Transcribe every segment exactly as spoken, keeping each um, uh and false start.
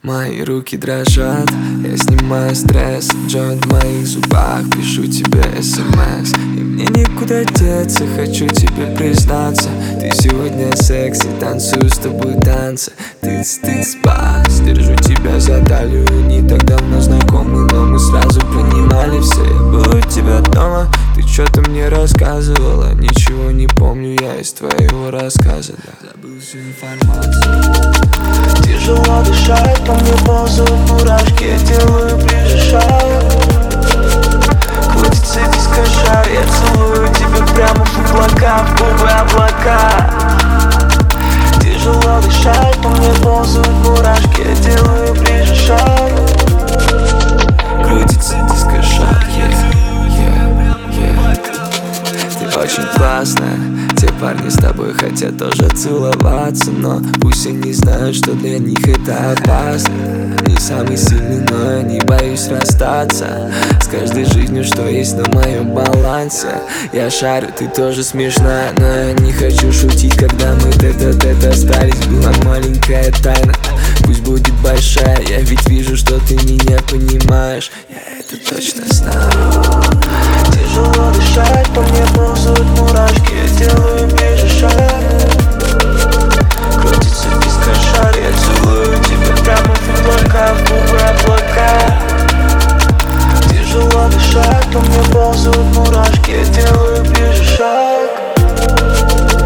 Мои руки дрожат, я снимаю стресс. Джойнт в моих зубах, пишу тебе смс. И мне никуда деться, хочу тебе признаться. Ты сегодня секси, танцую с тобой танцы. Тыц, тыц, бас, держу тебя за талию. Не так давно знакомы, но мы сразу понимали все. Я был у тебя дома, ты что-то мне рассказывала. Ничего не помню я из твоего рассказа, да. Забыл всю информацию. Тяжело дышать, по мне ползают мурашки. Я делаю ближе шаг. Крутится дискошар, я целую тебя прямо в облака, в губы облака. Тяжело дышать, по мне ползают мурашки. Я делаю ближе шаг. Крутится дискошар, yeah, yeah, yeah. Ты очень классная. Те парни с тобой хотят тоже целоваться, но пусть они знают, что для них это опасно. Не самый сильный, но я не боюсь расстаться с каждой жизнью, что есть на моем балансе. Я шарю, ты тоже смешная, но я не хочу шутить, когда мы тет-а-тет остались. Была маленькая тайна, пусть будет большая. Я ведь вижу, что ты меня понимаешь, я это точно знаю. Тяжело дышать, по мне ползают мурашки. Я делаю ближе шаг. Крутится дискошар, я целую тебя прямо в облака, в губы облака. Тяжело дышать, по мне ползают мурашки. Я делаю ближе шаг.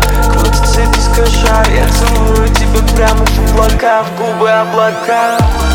Крутится дискошар, я целую тебя прямо в облака, в губы облака.